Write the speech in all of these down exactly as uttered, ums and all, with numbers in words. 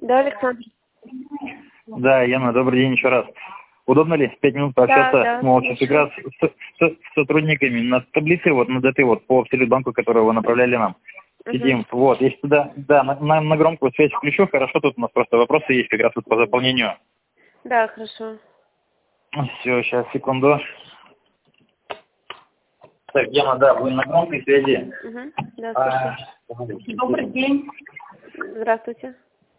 Да, Александр. Да, Яна, добрый день еще раз. Удобно ли пять минут пообщаться? Да, да, Мы вот сейчас как раз с, с, с сотрудниками на таблице, вот на ДТ, вот по Абсолютбанку, которую вы направляли нам. Сидим. Угу. Вот, если туда, да, на, на, на громкую связь включу, хорошо, тут у нас просто вопросы есть как раз вот по заполнению. Да, хорошо. Все, сейчас, секунду. Так, Яна, да, вы на громкой связи. Угу. Да, А, слушаю. Добрый день. Здравствуйте.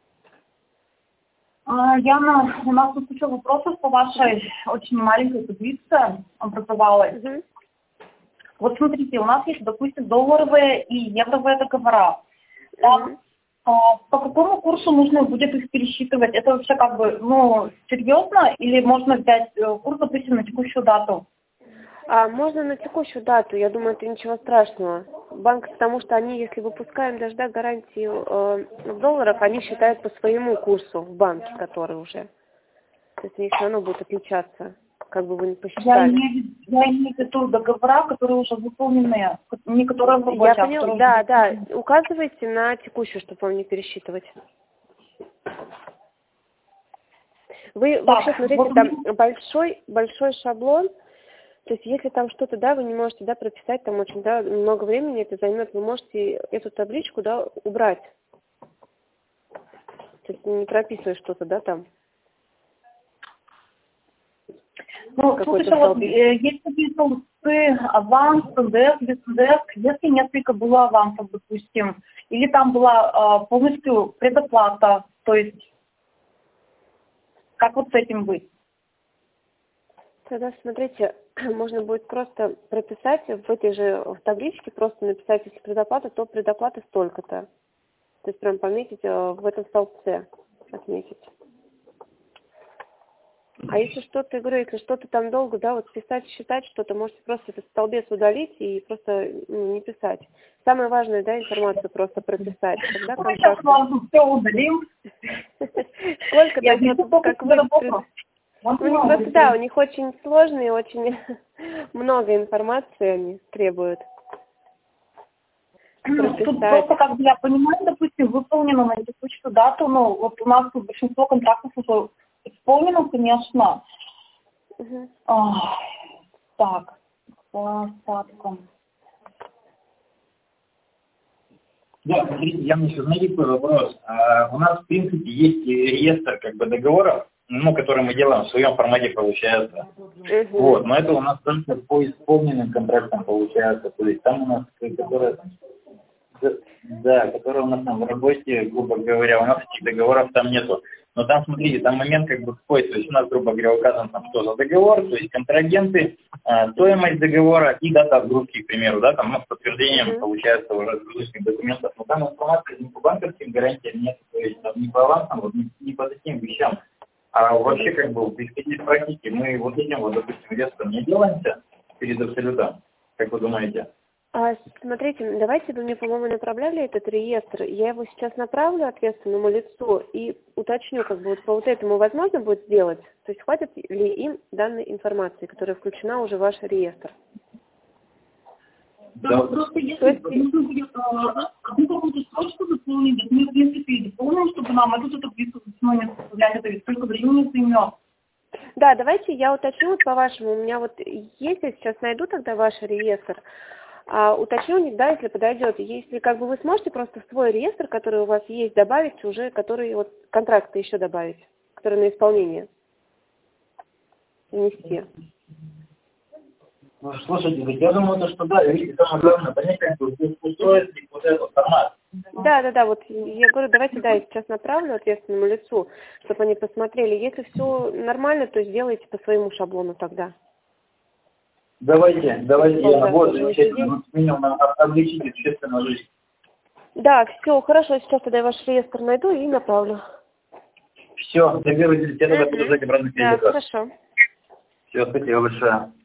А, Яна, у нас тут еще вопросов по вашей очень маленькой таблице образовалась. Угу. Вот смотрите, у нас есть, допустим, долларовые и евровые договора. Там, Угу. а, по какому курсу нужно будет их пересчитывать? Это вообще как бы, ну, серьезно? Или можно взять э, курс, допустим, на текущую дату? А можно на текущую дату, я думаю, это ничего страшного. Банк, потому что они, если выпускаем даже да, гарантию э, в долларах, они считают по своему курсу в банке, который уже. То есть у них все равно будет отличаться, как бы вы ни Я посчитали. имею, я имею в виду договора, которые уже выполнены, не которые в работе, Я а поняла, которые да, уже да. выполнены. Указывайте на текущую, чтобы вам не пересчитывать. Вы Так, вообще смотрите, вот у там меня- большой, большой шаблон. То есть, если там что-то, да, вы не можете, да, прописать, там очень, да, много времени это займет, вы можете эту табличку, да, убрать. То есть, не прописывая что-то, да, там. Ну, тут еще вот э, есть такие столбцы, аванс, НДС, без НДС. Если несколько было авансов, допустим, или там была э, полностью предоплата, то есть как вот с этим быть? Тогда, смотрите, можно будет просто прописать в этой же в табличке, просто написать, если предоплата, то предоплата столько-то. То есть, прям пометить э, в этом столбце, отметить. А если что-то, я говорю, если что-то там долго, да, вот писать, считать что-то, можете просто этот столбец удалить и просто ну, не писать. Самое важное, да, информацию просто прописать. Когда Мы сейчас вам все удалим. Сколько дойдет, как вы... У них просто, да, у них очень сложные, очень много информации они требуют. Тут просто, как бы я понимаю, допустим, выполнено на текущую дату, но вот у нас тут большинство контрактов уже исполнено, конечно. Угу. А, так, по остаткам. Да, смотрите, я мне еще, знаете, какой вопрос. А, у нас, в принципе, есть реестр как бы договоров, ну, который мы делаем в своем формате, получается. Угу. Вот, но это у нас только по исполненным контрактам получается. То есть там у нас, которые, да, которые у нас там в работе, грубо говоря, у нас этих договоров там нету. Но там, смотрите, там момент как бы какой, то есть у нас, грубо говоря, указан там, что за договор, то есть контрагенты, э, стоимость договора и дата отгрузки, к примеру, да, там ну, с подтверждением, mm-hmm. получается, уже различных документов. Но там информации ни по банковским гарантиям нет, то есть там, ни по авансам, вот, ни, ни по таким вещам. А вообще, как бы, исходя из практики, мы вот этим, вот, допустим, реестром не делаемся перед абсолютом, как вы думаете? А, смотрите, давайте вы мне, по-моему, направляли этот реестр. Я его сейчас направлю ответственному лицу и уточню, как бы вот по вот этому возможно будет сделать. То есть хватит ли им данной информации, которая включена уже в ваш реестр. Да, да. Просто если есть... нужно будет одну какую-то строчку заполнить, мы, в принципе, и дополним, чтобы нам эту таблицу не составлять, это ведь только времени займет. Да, давайте я уточню вот по-вашему. У меня вот есть, я сейчас найду тогда ваш реестр. А, уточню, да, если подойдет. Если как бы вы сможете просто в свой реестр, который у вас есть, добавить уже, который вот контракты еще добавить, которые на исполнение внести. Ну, слушайте, я думаю, что да, видите, самое главное понять, как бы устроить вот этот формат. Да, да, да, вот я говорю, давайте, да, я сейчас направлю ответственному лицу, чтобы они посмотрели. Если все нормально, то сделайте по своему шаблону тогда. Давайте, давайте, я вот, замечательно, минимум облегчить общественную жизнь. Да, все, хорошо, сейчас тогда я ваш реестр найду и направлю. Все, договорились, я тогда буду ждать обратно. Да, хорошо. Все, спасибо большое.